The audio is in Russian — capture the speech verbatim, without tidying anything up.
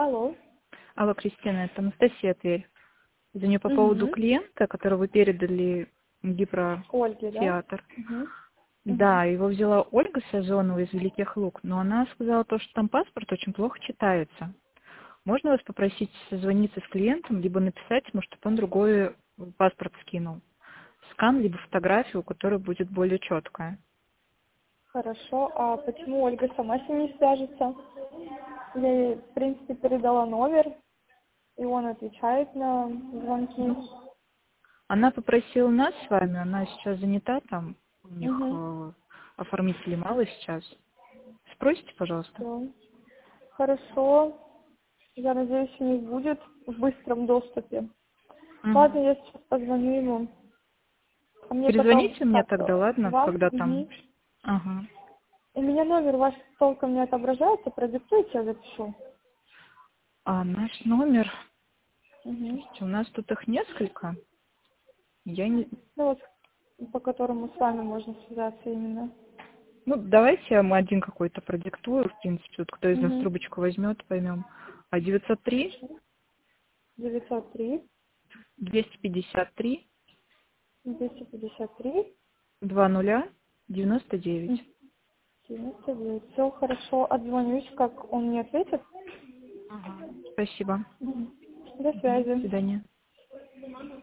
Алло. Алло, Кристина, это Анастасия Тверь. Звоню по поводу Угу. клиента, которого вы передали в Ольги, да? гипротеатр. Угу. Угу. Да, его взяла Ольга Сазонова из Великих Луг, но она сказала то, что там паспорт очень плохо читается. Можно вас попросить созвониться с клиентом, либо написать ему, чтобы он другой паспорт скинул? Скан, либо фотографию, которая будет более четкая. Хорошо. А почему Ольга сама с ним не свяжется? Я ей, в принципе, передала номер, и он отвечает на звонки. Она попросила нас с вами, она сейчас занята там, у них Угу. э, оформителей мало сейчас. Спросите, пожалуйста. Все. Хорошо. Я надеюсь, у них будет в быстром доступе. Ладно, Мгм. я сейчас позвоню ему. А мне потом Перезвоните мне как тогда, ладно, вам? когда там... Угу. Ага. У меня номер ваш толком не отображается, продиктуйте, я запишу. А наш номер, Угу. слушайте, у нас тут их несколько. Я не... Ну вот, по которому с вами можно связаться именно. Ну, давайте я вам один какой-то продиктую, в принципе, вот кто из нас Угу. трубочку возьмет, поймем. А девятьсот три девятьсот три двести пятьдесят три двести пятьдесят три два нуля девяносто девять. девяносто девять. Все хорошо, отзвонюсь, как он мне ответит. Ага. Спасибо. Мгм. До Мгм. До связи. свидания.